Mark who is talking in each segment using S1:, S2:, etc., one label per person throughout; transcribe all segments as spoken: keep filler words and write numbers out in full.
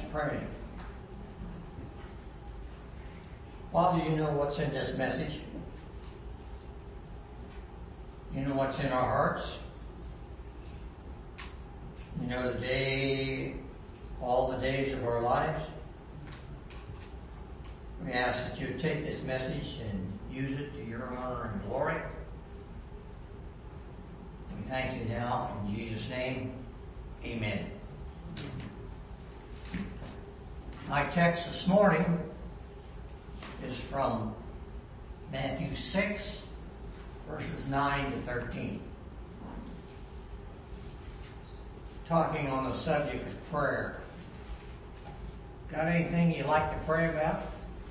S1: pray. Father, you know what's in this message. You know what's in our hearts. You know the day, all the days of our lives. We ask that you take this message and use it to your honor and glory. We thank you now in Jesus' name. Amen. My text this morning is from Matthew six, verses nine to thirteen. Talking on the subject of prayer. Got anything you'd like to pray about?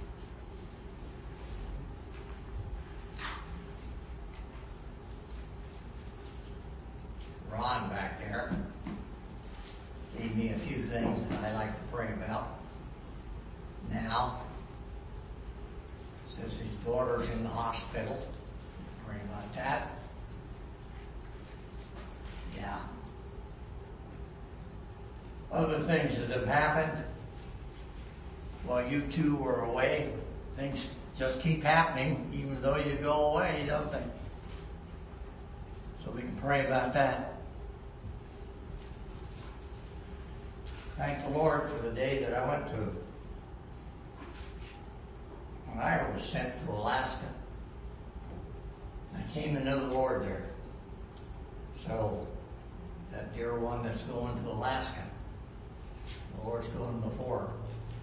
S1: Ron back there gave me a few things that I like to pray about. Now, says his daughter's in the hospital. Pray about that. Yeah. Other things that have happened while you two were away. Things just keep happening even though you go away, don't they? So we can pray about that. Thank the Lord for the day that I went to. When I was sent to Alaska, I came to know the Lord there. So, that dear one that's going to Alaska, the Lord's going before her.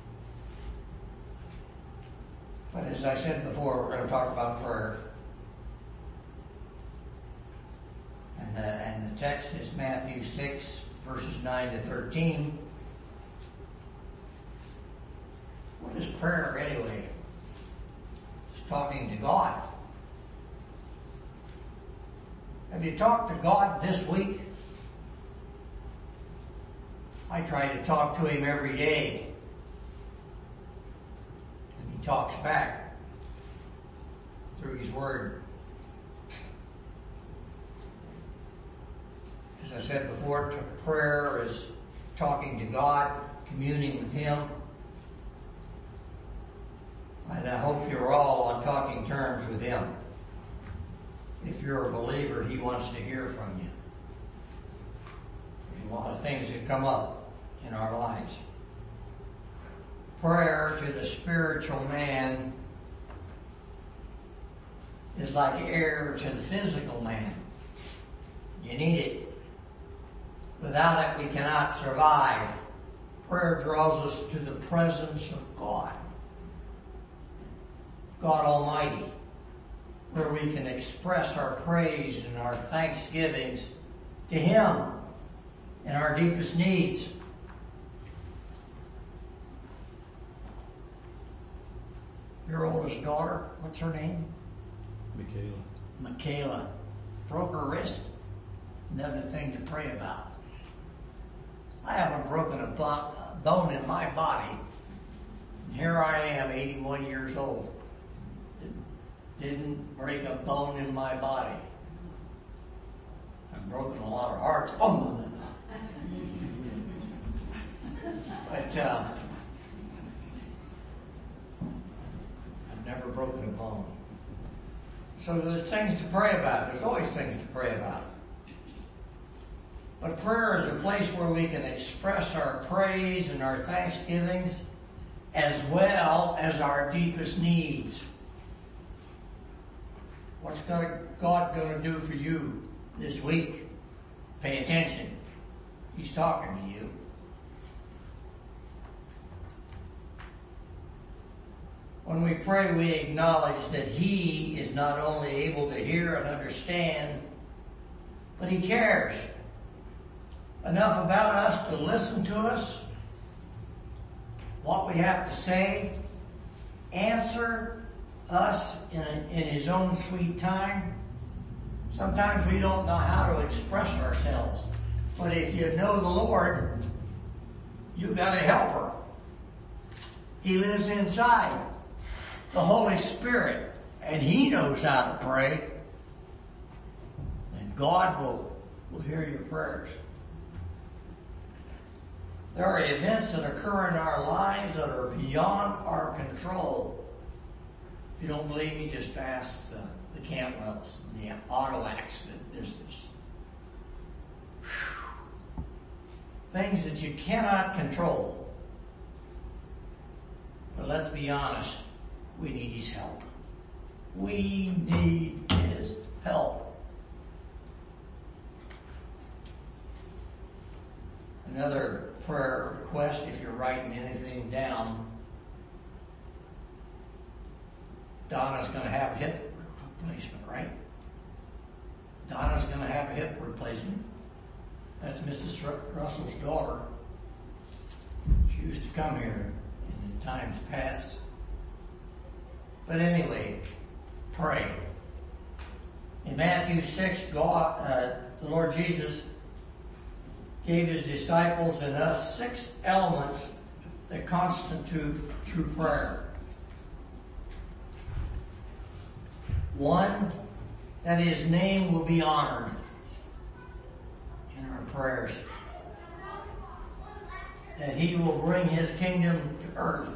S1: But as I said before, we're going to talk about prayer. And the, and the text is Matthew six, verses nine to thirteen. What is prayer anyway? It's talking to God. Have you talked to God this week? I try to talk to Him every day. And He talks back through His Word. As I said before, prayer is talking to God, communing with Him. And I hope you're all on talking terms with Him. If you're a believer, He wants to hear from you. There's a lot of things that come up in our lives. Prayer to the spiritual man is like air to the physical man. You need it. Without it, we cannot survive. Prayer draws us to the presence of God. God Almighty, where we can express our praise and our thanksgivings to Him and our deepest needs. Your oldest daughter, what's her name?
S2: Michaela.
S1: Michaela. Broke her wrist. Another thing to pray about. I haven't broken a bone in my body. And here I am, eighty-one years old. Didn't break a bone in my body. I've broken a lot of hearts. Oh, no, no, no. But uh, I've never broken a bone. So there's things to pray about. There's always things to pray about. But prayer is a place where we can express our praise and our thanksgivings as well as our deepest needs. What's God going to do for you this week? Pay attention. He's talking to you. When we pray, we acknowledge that He is not only able to hear and understand, but He cares enough about us to listen to us, what we have to say, answer us in, a, in His own sweet time. Sometimes we don't know how to express ourselves, but if you know the Lord, you got a helper. He lives inside, the Holy Spirit, and He knows how to pray, and God will, will hear your prayers. There are events that occur in our lives that are beyond our control. If you don't believe me, just ask the, the Cantwells, the auto accident business. Whew. Things that you cannot control. But let's be honest, we need His help. We need His help. Another prayer request, if you're writing anything down, Donna's going to have a hip replacement, right? Donna's going to have a hip replacement. That's Missus Russell's daughter. She used to come here in times past. But anyway, pray. In Matthew six, God, uh, the Lord Jesus gave His disciples and us six elements that constitute true prayer. One, that His name will be honored in our prayers. That He will bring His kingdom to earth.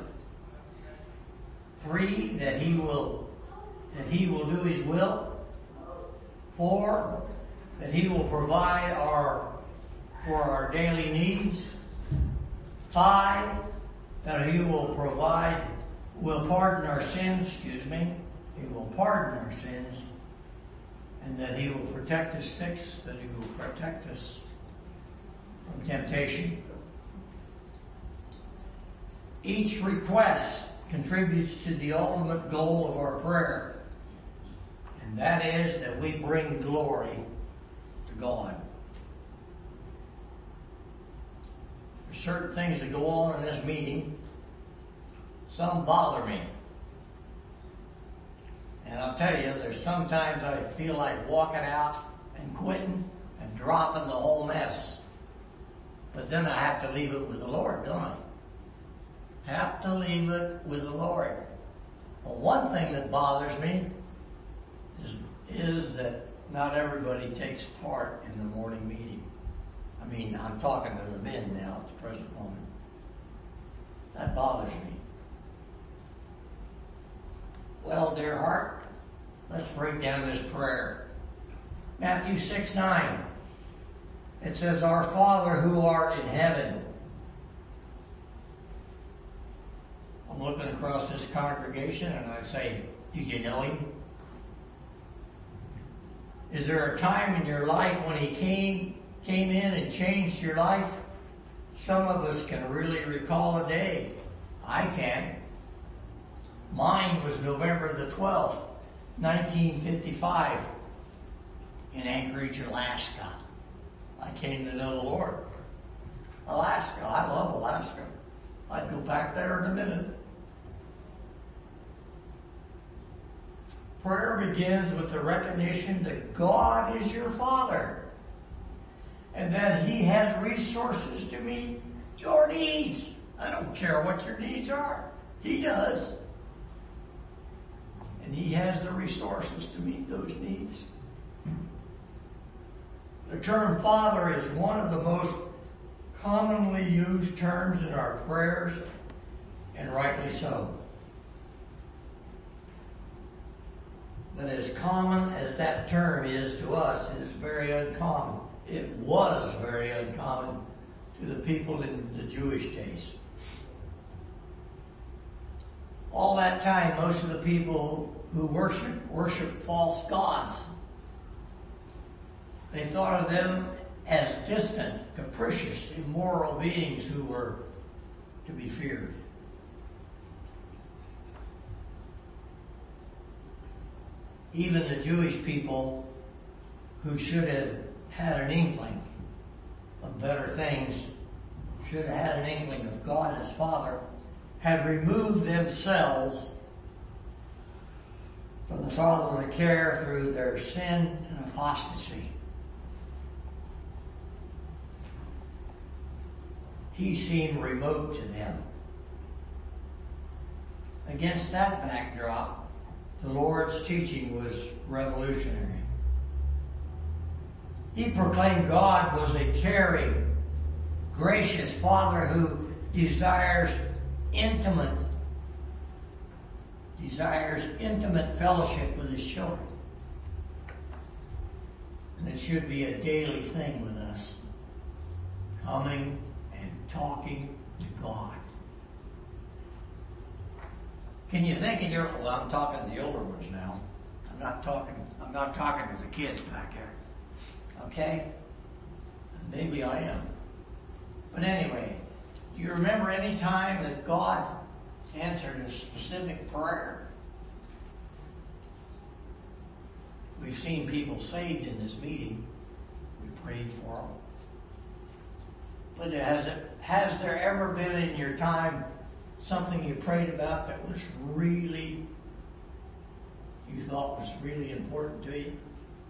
S1: Three, that He will that He will do His will. Four, that He will provide our for our daily needs. Five, that He will provide, will pardon our sins, excuse me. He will pardon our sins. And that He will protect us. Six, that He will protect us from temptation. Each request contributes to the ultimate goal of our prayer. And that is that we bring glory to God. There's certain things that go on in this meeting. Some bother me. And I'll tell you, there's sometimes I feel like walking out and quitting and dropping the whole mess. But then I have to leave it with the Lord, don't I? Have to leave it with the Lord. Well, one thing that bothers me is, is that not everybody takes part in the morning meeting. I mean, I'm talking to the men now at the present moment. That bothers me. Well, dear heart, let's break down this prayer. Matthew six nine. It says, Our Father who art in heaven. I'm looking across this congregation and I say, do you know Him? Is there a time in your life when He came came in and changed your life? Some of us can really recall a day. I can. Mine was November the twelfth, nineteen fifty-five in Anchorage, Alaska. I came to know the Lord. Alaska, I love Alaska. I'd go back there in a minute. Prayer begins with the recognition that God is your Father and that He has resources to meet your needs. I don't care what your needs are. He does. And He has the resources to meet those needs. The term Father is one of the most commonly used terms in our prayers, and rightly so. But as common as that term is to us, it is very uncommon. It was very uncommon to the people in the Jewish days. All that time, most of the people who worship worship false gods. They thought of them as distant, capricious, immoral beings who were to be feared. Even the Jewish people, who should have had an inkling of better things, should have had an inkling of God as Father, had removed themselves from the fatherly care through their sin and apostasy. He seemed remote to them. Against that backdrop, the Lord's teaching was revolutionary. He proclaimed God was a caring, gracious Father who desires intimate, desires intimate fellowship with His children. And it should be a daily thing with us, coming and talking to God. Can you think in your, well, I'm talking to the older ones now. I'm not talking, I'm not talking to the kids back there. Okay? Maybe I am. But anyway, do you remember any time that God answered a specific prayer? We've seen people saved in this meeting. We prayed for them. But has it, has there ever been in your time something you prayed about that was really, you thought was really important to you?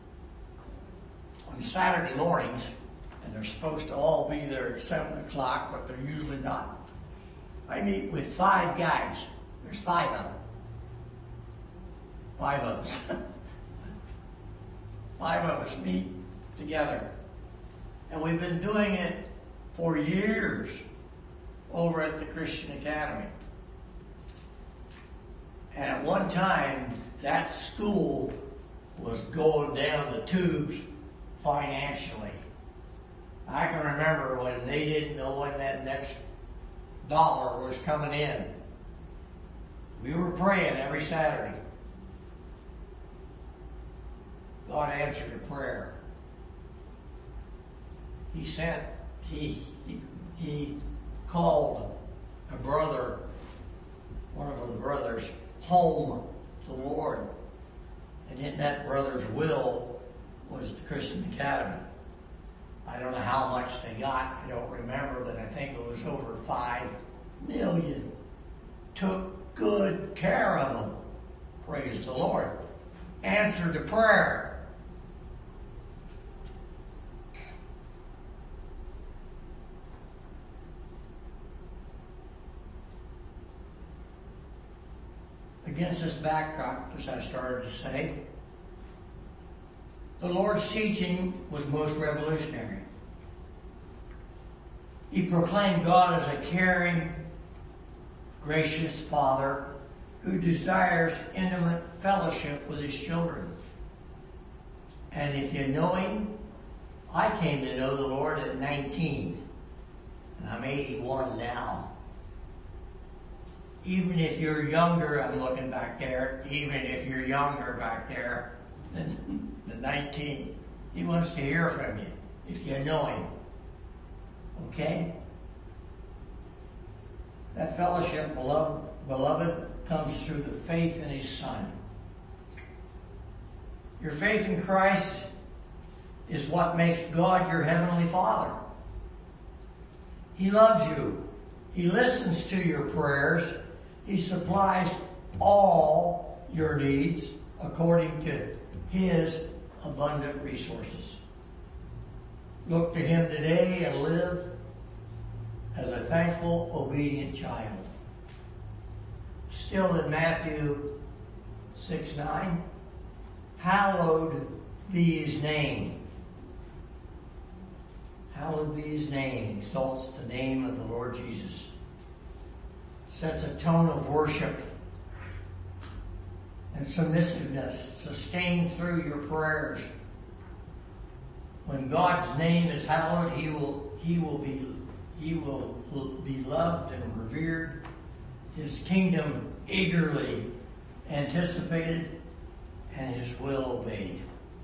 S1: On Saturday mornings, and they're supposed to all be there at seven o'clock, but they're usually not. I meet with five guys. There's five of them. Five of us. Five of us meet together. And we've been doing it for years over at the Christian Academy. And at one time, that school was going down the tubes financially. I can remember when they didn't know when that next dollar was coming in. We were praying every Saturday. God answered a prayer. He sent, he, he, he called a brother, one of the brothers, home to the Lord. And in that brother's will was the Christian Academy. I don't know how much they got. I don't remember, but I think it was over five million. Took good care of them. Praise the Lord. Answered the prayer. Against this backdrop, as I started to say, the Lord's teaching was most revolutionary. He proclaimed God as a caring, gracious Father who desires intimate fellowship with His children. And if you know Him, I came to know the Lord at nineteen, and I'm eighty-one now. Even if you're younger, I'm looking back there, even if you're younger back there than the nineteen, He wants to hear from you if you know Him. Okay? That fellowship, beloved, beloved, comes through the faith in His Son. Your faith in Christ is what makes God your Heavenly Father. He loves you. He listens to your prayers. He supplies all your needs according to His abundant resources. Look to Him today and live as a thankful, obedient child. Still in Matthew six nine, hallowed be His name. Hallowed be His name. Exalts the name of the Lord Jesus. Sets a tone of worship and submissiveness sustained through your prayers. When God's name is hallowed, He will, He will be, He will be loved and revered. His kingdom eagerly anticipated and His will obeyed.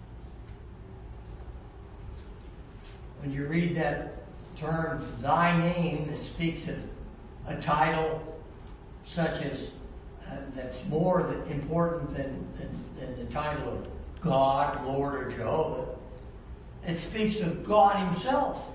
S1: When you read that term, thy name, it speaks of a title such as uh, that's more than important than, than, than the title of God, Lord, or Jehovah. It speaks of God Himself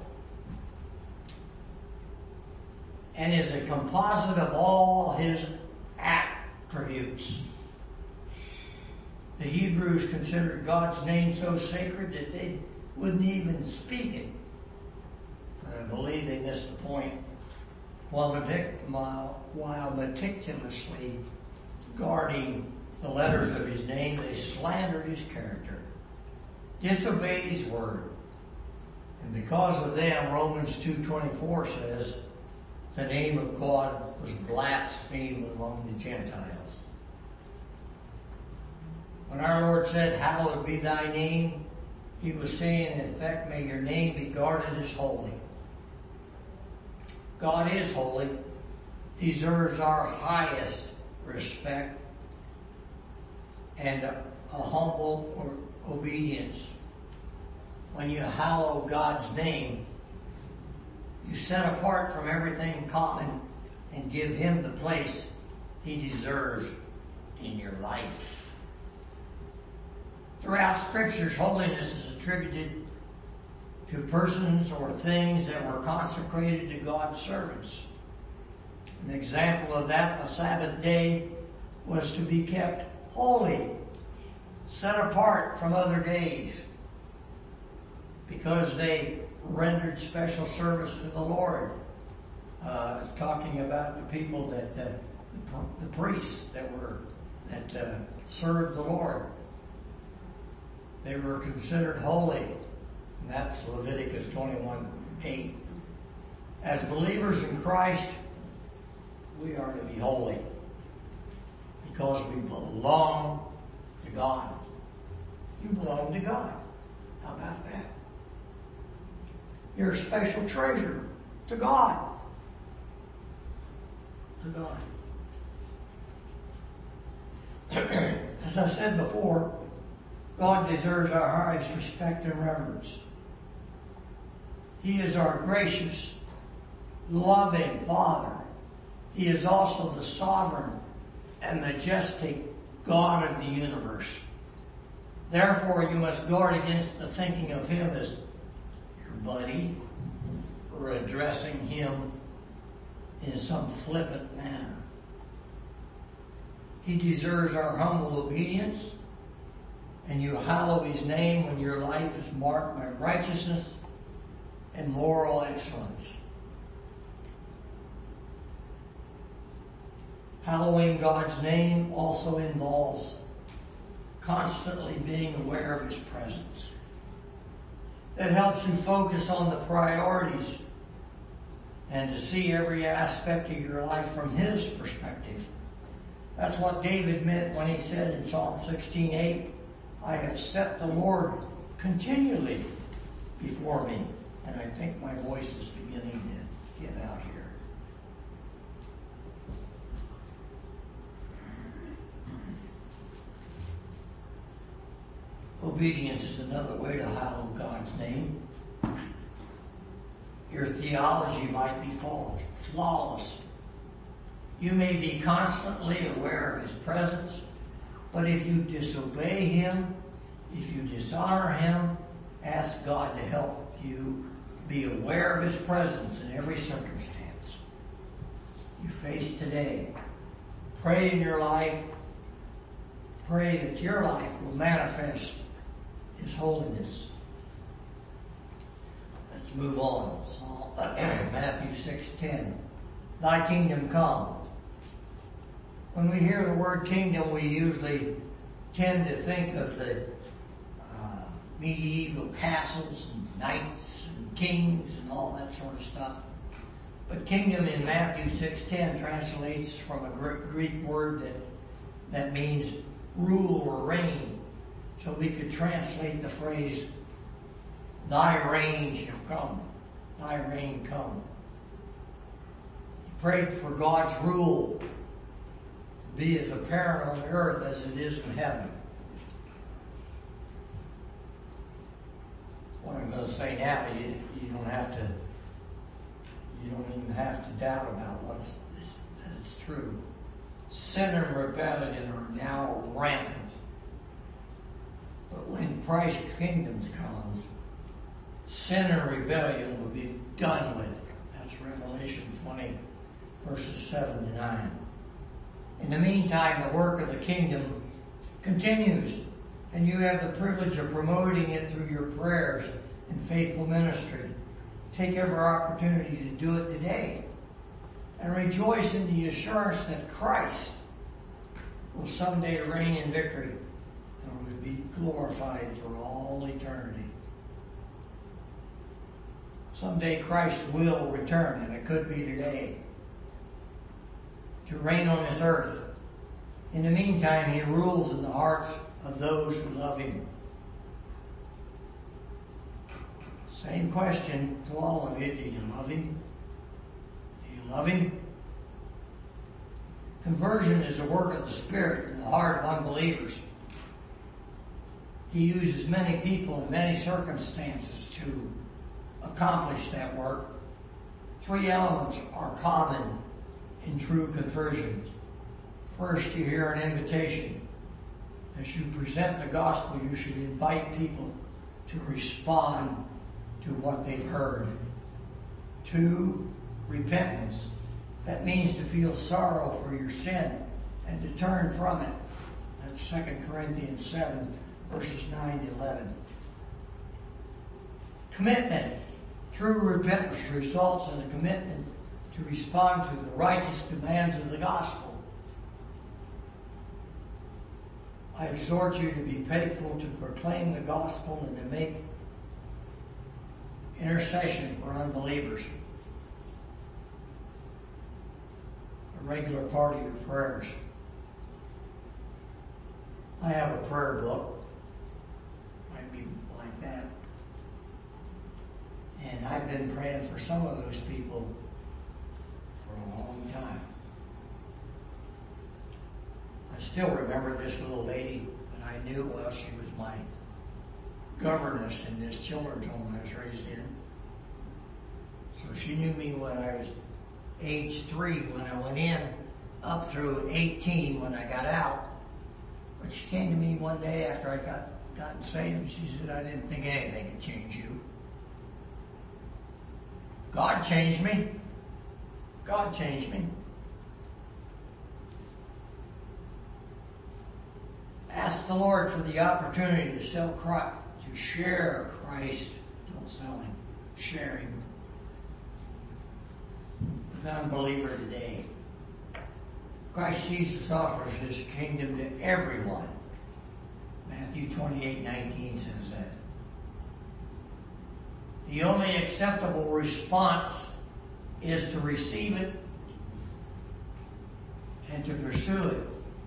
S1: and is a composite of all His attributes. The Hebrews considered God's name so sacred that they wouldn't even speak it. And I believe they missed the point. While, metic- while meticulously guarding the letters of His name, they slandered His character, disobeyed His word, And because of them, Romans two twenty-four says, the name of God was blasphemed among the Gentiles. When our Lord said, hallowed be thy name, he was saying, in effect, may your name be guarded as holy. God is holy, deserves our highest respect and a, a humble or obedience. When you hallow God's name, you set apart from everything common and give him the place he deserves in your life. Throughout scriptures, holiness is attributed to persons or things that were consecrated to God's servants. An example of that, the Sabbath day was to be kept holy, set apart from other days, because they rendered special service to the Lord. Uh, talking about the people that, uh, the, the priests that were, that uh, served the Lord. They were considered holy. And that's Leviticus twenty-one eight. As believers in Christ, we are to be holy because we belong to God. You belong to God. How about that? You're a special treasure to God. To God. As I said before, God deserves our highest respect and reverence. He is our gracious, loving Father. He is also the sovereign and majestic God of the universe. Therefore, you must guard against the thinking of him as your buddy or addressing him in some flippant manner. He deserves our humble obedience, and you hallow his name when your life is marked by righteousness and moral excellence. Hallowing God's name also involves constantly being aware of his presence. That helps you focus on the priorities and to see every aspect of your life from his perspective. That's what David meant when he said in Psalm sixteen eight, I have set the Lord continually before me. And I think my voice is beginning to get out here. Obedience is another way to hallow God's name. Your theology might be flawless. You may be constantly aware of his presence, but if you disobey him, if you dishonor him, ask God to help you be aware of his presence in every circumstance you face today. Pray in your life. Pray that your life will manifest his holiness. Let's move on. Psalm, uh, Matthew six ten. Thy kingdom come. When we hear the word kingdom, we usually tend to think of the uh, medieval castles and knights and kings and all that sort of stuff. But kingdom in Matthew six ten translates from a Greek word that, that means rule or reign. So we could translate the phrase, thy reign shall come. Thy reign come. He prayed for God's rule to be as apparent on the earth as it is in heaven. What I'm going to say now, you, you don't have to, you don't even have to doubt about what is, that it's true. Sin and rebellion are now rampant. But when Christ's kingdom comes, sin and rebellion will be done with. That's Revelation twenty, verses seven to nine. In the meantime, the work of the kingdom continues, and you have the privilege of promoting it through your prayers and faithful ministry. Take every opportunity to do it today, and rejoice in the assurance that Christ will someday reign in victory and will be glorified for all eternity. Someday Christ will return, and it could be today, to reign on this earth. In the meantime, he rules in the hearts of those who love him. Same question to all of you. Do you love him? Do you love him? Conversion is a work of the Spirit in the heart of unbelievers. He uses many people in many circumstances to accomplish that work. Three elements are common in true conversion. First, you hear an invitation. As you present the gospel, you should invite people to respond to what they've heard. Two, repentance. That means to feel sorrow for your sin and to turn from it. That's Second Corinthians seven, verses nine to eleven. Commitment. True repentance results in a commitment to respond to the righteous demands of the gospel. I exhort you to be faithful to proclaim the gospel and to make intercession for unbelievers a regular part of your prayers. I have a prayer book. Might be like that. And I've been praying for some of those people for a long time. I still remember this little lady that I knew well. She was my governess in this children's home I was raised in. So she knew me when I was age three when I went in, up through eighteen when I got out. But she came to me one day after I got gotten saved, and she said, I didn't think anything could change you. God changed me. God changed me. Ask the Lord for the opportunity to sell Christ, to share Christ. Don't sell him. Share him with an unbeliever today. Christ Jesus offers his kingdom to everyone. Matthew twenty-eight nineteen says that. The only acceptable response is to receive it and to pursue it.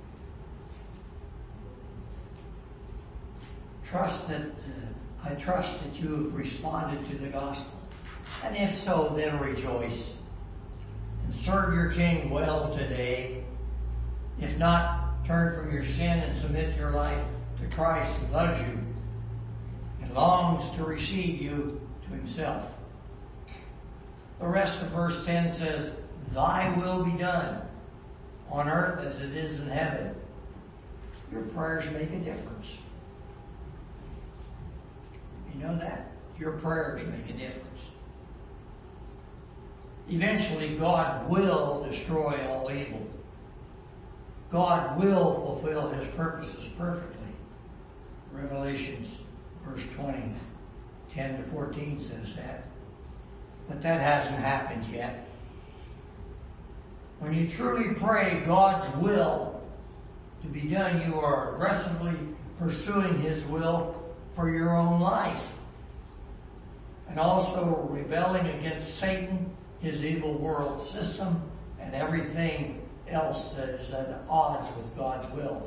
S1: Trust that, uh, I trust that you have responded to the gospel. And if so, then rejoice. And serve your King well today. If not, turn from your sin and submit your life to Christ who loves you and longs to receive you to himself. The rest of verse ten says, Thy will be done on earth as it is in heaven. Your prayers make a difference. You know that? Your prayers make a difference. Eventually, God will destroy all evil. God will fulfill his purposes perfectly. Revelations, verse twenty, ten to fourteen says that. But that hasn't happened yet. When you truly pray God's will to be done, you are aggressively pursuing his will for your own life, and also rebelling against Satan, his evil world system, and everything else that is at odds with God's will.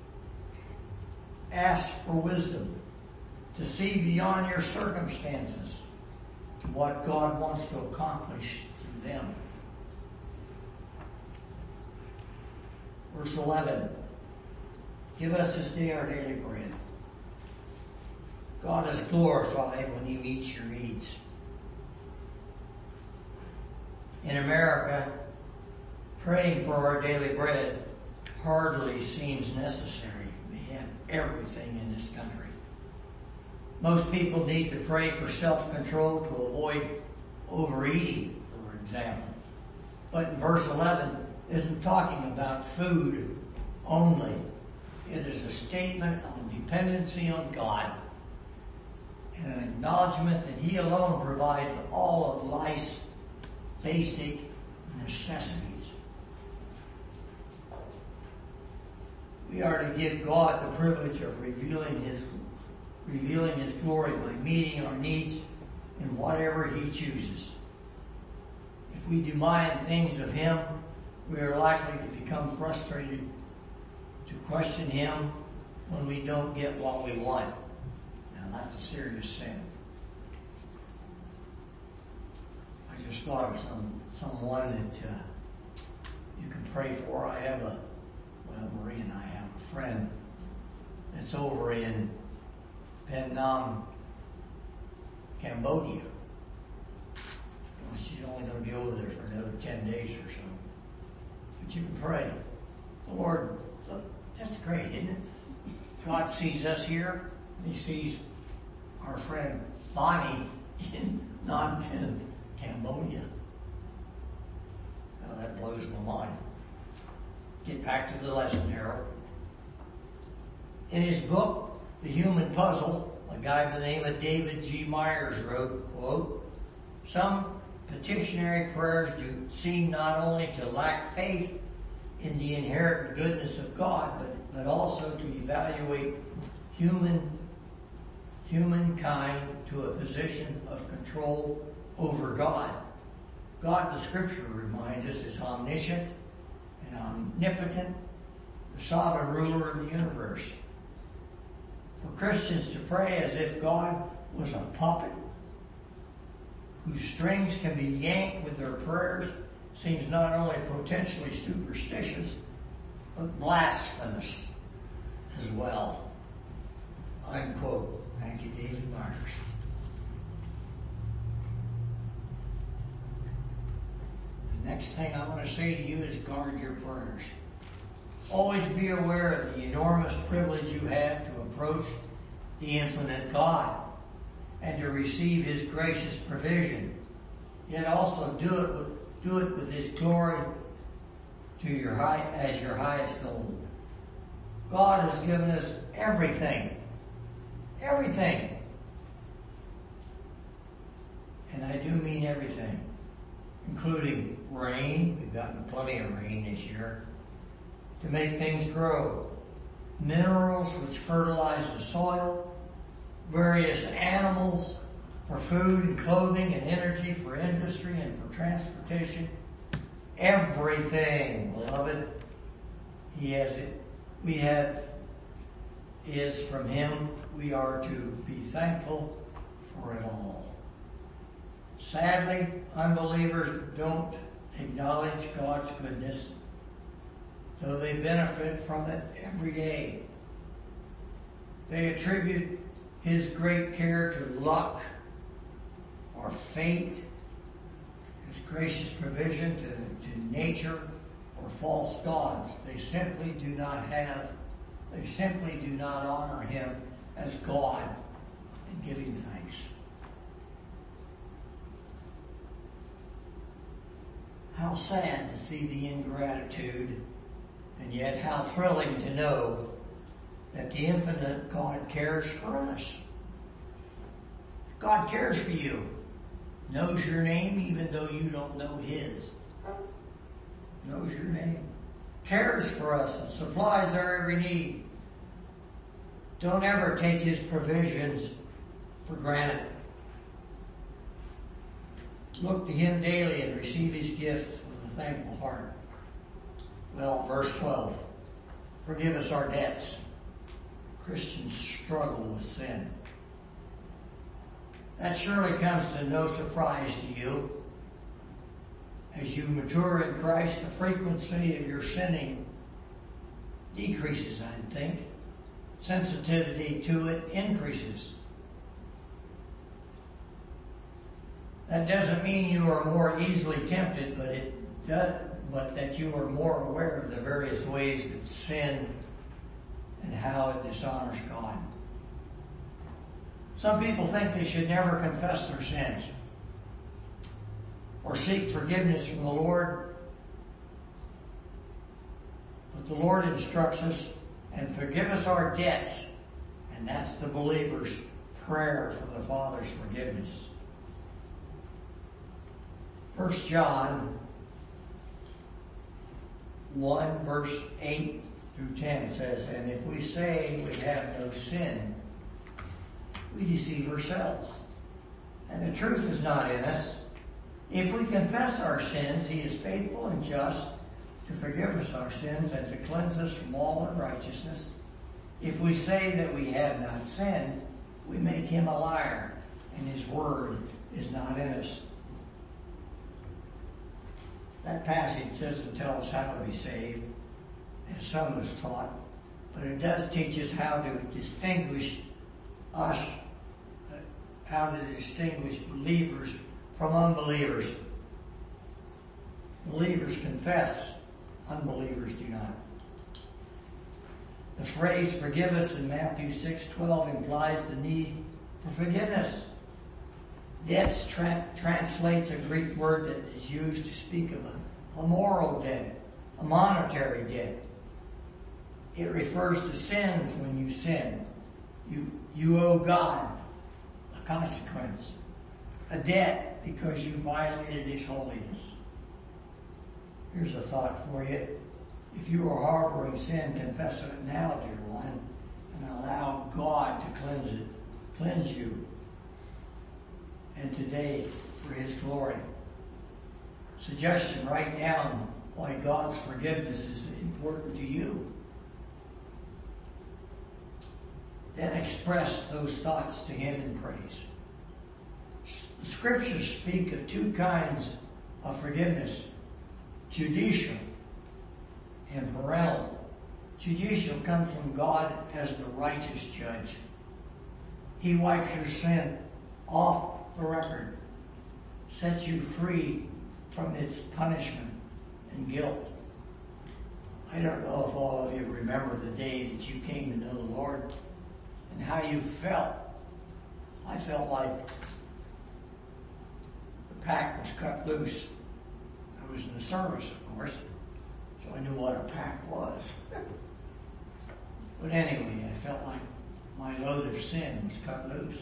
S1: Ask for wisdom to see beyond your circumstances to what God wants to accomplish through them. Verse eleven, give us this day our daily bread. God is glorified when he meets your needs. In America, praying for our daily bread hardly seems necessary. We have everything in this country. Most people need to pray for self-control to avoid overeating, for example. But in verse eleven, isn't talking about food only. It is a statement of dependency on God and an acknowledgement that he alone provides all of life's basic necessities. We are to give God the privilege of revealing his revealing his glory by meeting our needs in whatever He chooses. If we demand things of Him, we are likely to become frustrated, to question Him when we don't get what we want. Now that's a serious sin. I just thought of some someone that uh, you can pray for. I have a, well, Marie and I have a friend that's over in Vietnam, Cambodia. Well, she's only going to be over there for another ten days or so. But you can pray. The Lord, look, that's great, isn't it? God sees us here. He sees our friend Bonnie in Phnom Penh, Cambodia. Now that blows my mind. Get back to the lesson, Harold. In his book, The Human Puzzle, a guy by the name of David G. Myers wrote, quote, "Some petitionary prayers do seem not only to lack faith in the inherent goodness of God, but, but also to evaluate human humankind to a position of control over God. God, the Scripture reminds us, is omniscient and omnipotent, the sovereign ruler of the universe. For Christians to pray as if God was a puppet whose strings can be yanked with their prayers seems not only potentially superstitious, but blasphemous as well." Unquote. Thank you, David Myers. The next thing I want to say to you is guard your prayers. Always be aware of the enormous privilege you have to approach the infinite God and to receive His gracious provision. Yet also do it with, do it with His glory to your high, as your highest goal. God has given us everything. Everything. And I do mean everything, including rain. We've gotten plenty of rain this year to make things grow. Minerals which fertilize the soil. Various animals for food and clothing and energy for industry and for transportation. Everything, beloved, He has it. We have is from Him. We are to be thankful for it all. Sadly, unbelievers don't acknowledge God's goodness, though they benefit from it every day. They attribute His great care to luck or fate, His gracious provision to, to nature or false gods. They simply do not have, they simply do not honor Him as God in giving thanks. How sad to see the ingratitude, and yet how thrilling to know that the infinite God cares for us. God cares for you. Knows your name even though you don't know His. Knows your name. Cares for us and supplies our every need. Don't ever take His provisions for granted. Look to Him daily and receive His gifts with a thankful heart. Well, verse twelve. Forgive us our debts. Christians struggle with sin. That surely comes to no surprise to you. As you mature in Christ, the frequency of your sinning decreases, I think. Sensitivity to it increases. That doesn't mean you are more easily tempted, but it does, but that you are more aware of the various ways that sin and how it dishonors God. Some people think they should never confess their sins or seek forgiveness from the Lord. But the Lord instructs us, and forgive us our debts. And that's the believer's prayer for the Father's forgiveness. First John one, verse eight through ten says, "And if we say we have no sin, we deceive ourselves, and the truth is not in us. If we confess our sins, he is faithful and just to forgive us our sins and to cleanse us from all unrighteousness. If we say that we have not sinned, we make him a liar, and his word is not in us. That passage doesn't tell us how to be saved, as some of us taught, but it does teach us how to distinguish us, uh, how to distinguish believers from unbelievers. Believers confess, unbelievers do not. The phrase forgive us in Matthew six twelve implies the need for forgiveness. Debts tra- translates a Greek word that is used to speak of a, a moral debt, a monetary debt. It refers to sins when you sin. You, you owe God a consequence, a debt because you violated his holiness. Here's a thought for you. If you are harboring sin, confess it now, dear one, and allow God to cleanse it, cleanse you. And today, for his glory. Suggestion, write down why God's forgiveness is important to you. Then express those thoughts to him in praise. The scriptures speak of two kinds of forgiveness: judicial and parental. Judicial comes from God as the righteous judge. He wipes your sin off the record, sets you free from its punishment and guilt. I don't know if all of you remember the day that you came to know the Lord and how you felt. I felt like the pack was cut loose. I was in the service, of course, so I knew what a pack was. But anyway, I felt like my load of sin was cut loose.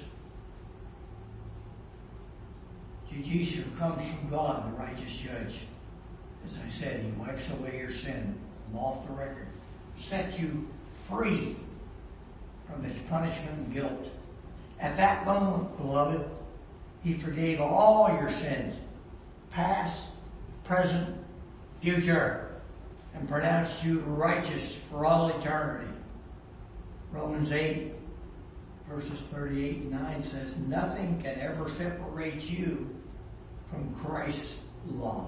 S1: Judicial comes from God, the righteous judge. As I said, he wipes away your sin from off the record, sets you free from its punishment and guilt. At that moment, beloved, he forgave all your sins, past, present, future, and pronounced you righteous for all eternity. Romans eight, verses thirty-eight and nine says, nothing can ever separate you from Christ's love.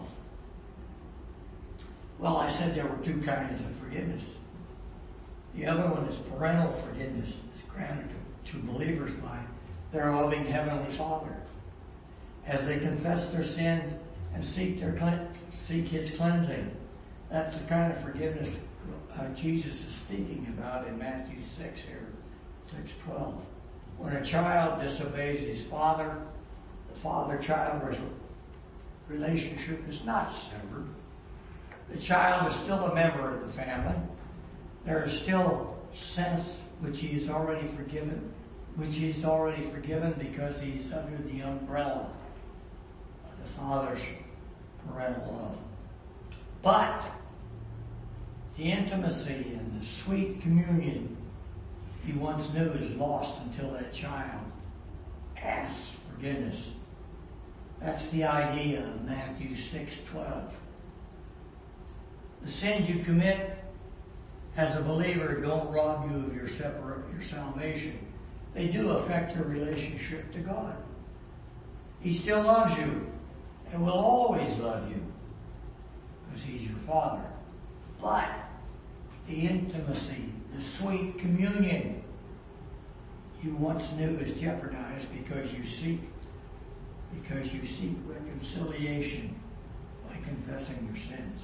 S1: Well, I said there were two kinds of forgiveness. The other one is parental forgiveness. It's granted to, to believers by their loving Heavenly Father as they confess their sins and seek their seek His cleansing. That's the kind of forgiveness uh, Jesus is speaking about in Matthew six here, six twelve. When a child disobeys his father, the father-child relationship is not severed. The child is still a member of the family. There is still sense which he is already forgiven, which he is already forgiven because he is under the umbrella of the Father's parental love. But the intimacy and the sweet communion he once knew is lost until that child asks forgiveness. That's the idea of Matthew six twelve. The sins you commit as a believer don't rob you of your separate your salvation. They do affect your relationship to God. He still loves you and will always love you because He's your Father. But the intimacy, the sweet communion you once knew is jeopardized because you seek because you seek reconciliation by confessing your sins.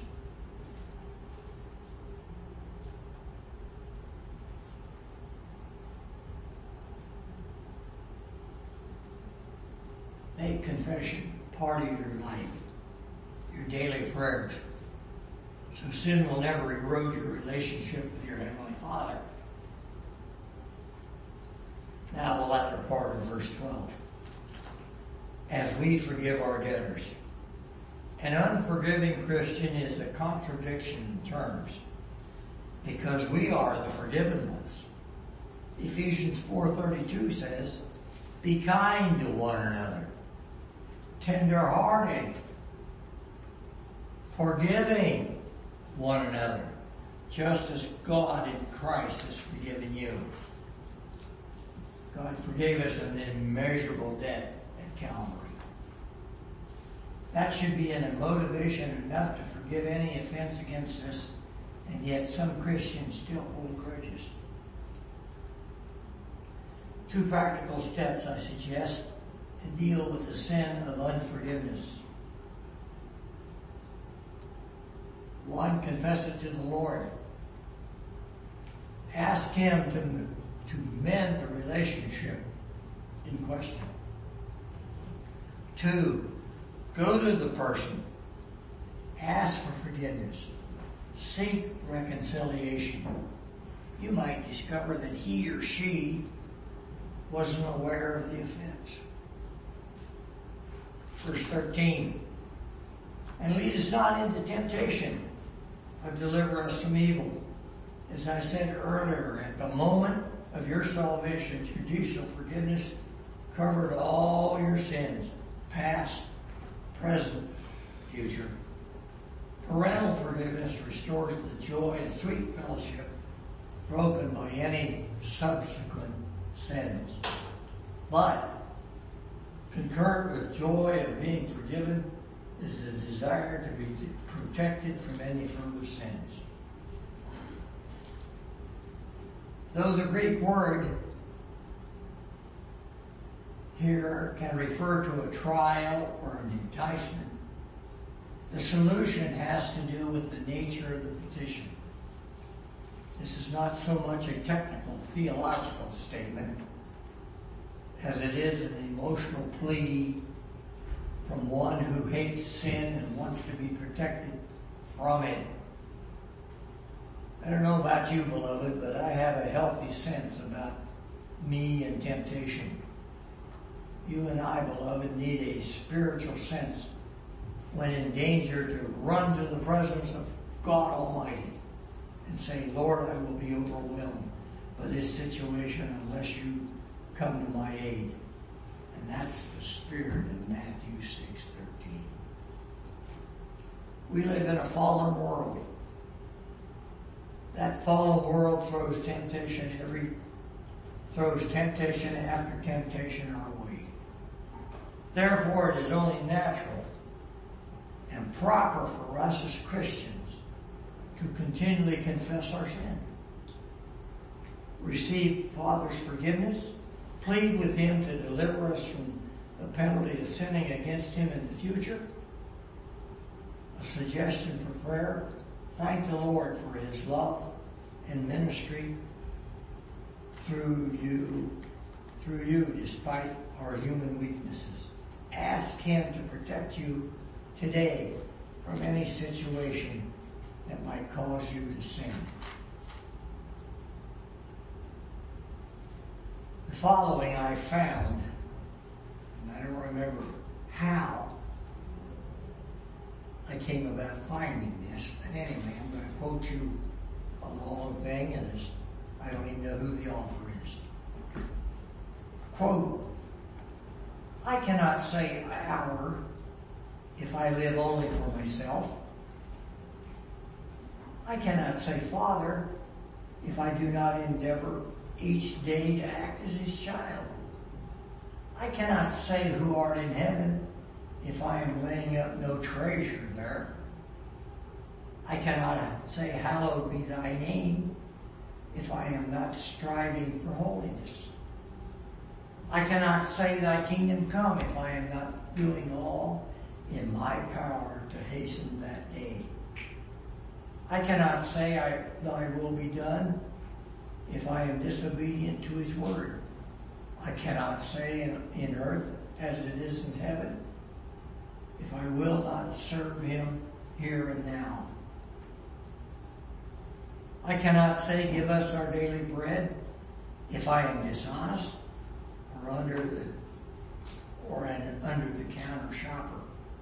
S1: Make confession part of your life, your daily prayers, so sin will never erode your relationship with your Heavenly Father. Now the latter part of verse twelve. As we forgive our debtors. An unforgiving Christian is a contradiction in terms because we are the forgiven ones. Ephesians four thirty-two says, be kind to one another, tender-hearted, forgiving one another, just as God in Christ has forgiven you. God forgave us an immeasurable debt at Calvary. That should be a motivation enough to forgive any offense against us, and yet some Christians still hold grudges. Two practical steps I suggest to deal with the sin of unforgiveness. One, confess it to the Lord. Ask Him to, to mend the relationship in question. Two, go to the person. Ask for forgiveness. Seek reconciliation. You might discover that he or she wasn't aware of the offense. Verse thirteen, and lead us not into temptation, but deliver us from evil. As I said earlier, at the moment of your salvation, judicial forgiveness covered all your sins, past, present, future. Parental forgiveness restores the joy and sweet fellowship broken by any subsequent sins. But concurrent with joy of being forgiven is the desire to be protected from any further sins. Though the Greek word here can refer to a trial or an enticement, the solution has to do with the nature of the petition. This is not so much a technical theological statement as it is an emotional plea from one who hates sin and wants to be protected from it. I don't know about you, beloved, but I have a healthy sense about me and temptation. You and I, beloved, need a spiritual sense when in danger to run to the presence of God Almighty and say, Lord, I will be overwhelmed by this situation unless you come to my aid. And that's the spirit of Matthew six thirteen. We live in a fallen world. That fallen world throws temptation every throws temptation after temptation our way. Therefore, it is only natural and proper for us as Christians to continually confess our sin, receive Father's forgiveness, plead with Him to deliver us from the penalty of sinning against Him in the future. A suggestion for prayer: thank the Lord for His love and ministry through you, through you, despite our human weaknesses. Ask Him to protect you today from any situation that might cause you to sin. The following I found, and I don't remember how I came about finding this, but anyway, I'm going to quote you a long thing, and it's, I don't even know who the author is. Quote, I cannot say our if I live only for myself. I cannot say Father if I do not endeavor each day to act as His child. I cannot say who art in heaven if I am laying up no treasure there. I cannot say hallowed be thy name if I am not striving for holiness. I cannot say thy kingdom come if I am not doing all in my power to hasten that day. I cannot say I, thy will be done if I am disobedient to His word. I cannot say in, in earth as it is in heaven if I will not serve Him here and now. I cannot say, give us our daily bread if I am dishonest or under the or an under the counter shopper.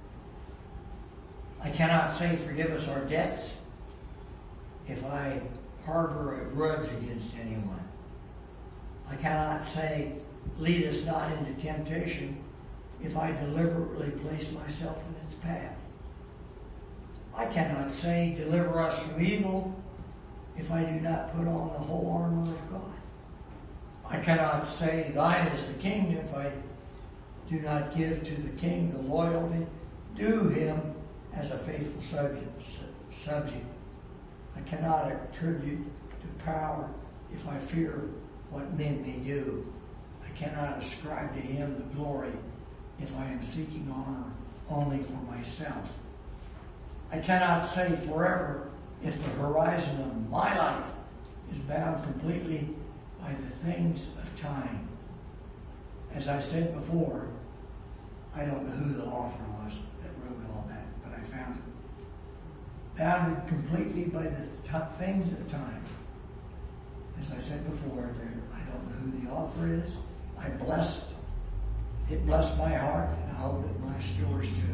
S1: I cannot say, forgive us our debts if I harbor a grudge against anyone. I cannot say, lead us not into temptation if I deliberately place myself in its path. I cannot say, deliver us from evil, if I do not put on the whole armor of God. I cannot say, thine is the kingdom, if I do not give to the king the loyalty due him as a faithful subject. subject. I cannot attribute to power if I fear what men may do. I cannot ascribe to him the glory if I am seeking honor only for myself. I cannot say forever if the horizon of my life is bound completely by the things of time. As I said before, I don't know who the author was that wrote all that, but I found it. Bounded completely by the t- things of time. As I said before, there, I don't know who the author is. I blessed, it blessed my heart, and I hope it blessed yours too.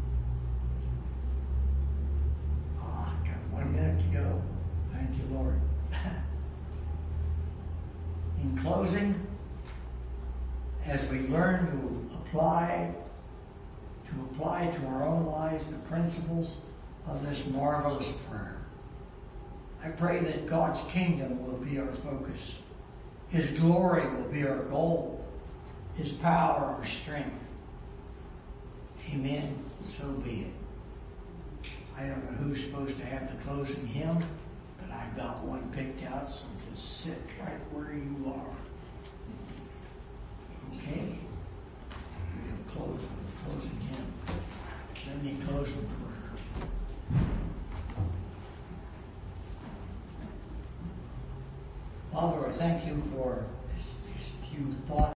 S1: Ah, oh, got one minute to go. Thank you, Lord. In closing, as we learn to apply, to apply to our own lives the principles of this marvelous prayer, I pray that God's kingdom will be our focus. His glory will be our goal. His power our strength. Amen. So be it. I don't know who's supposed to have the closing hymn, but I've got one picked out, so just sit right where you are. Okay? We'll close with the closing hymn. Let me close with prayer. Father, I thank you for this, these few thoughts.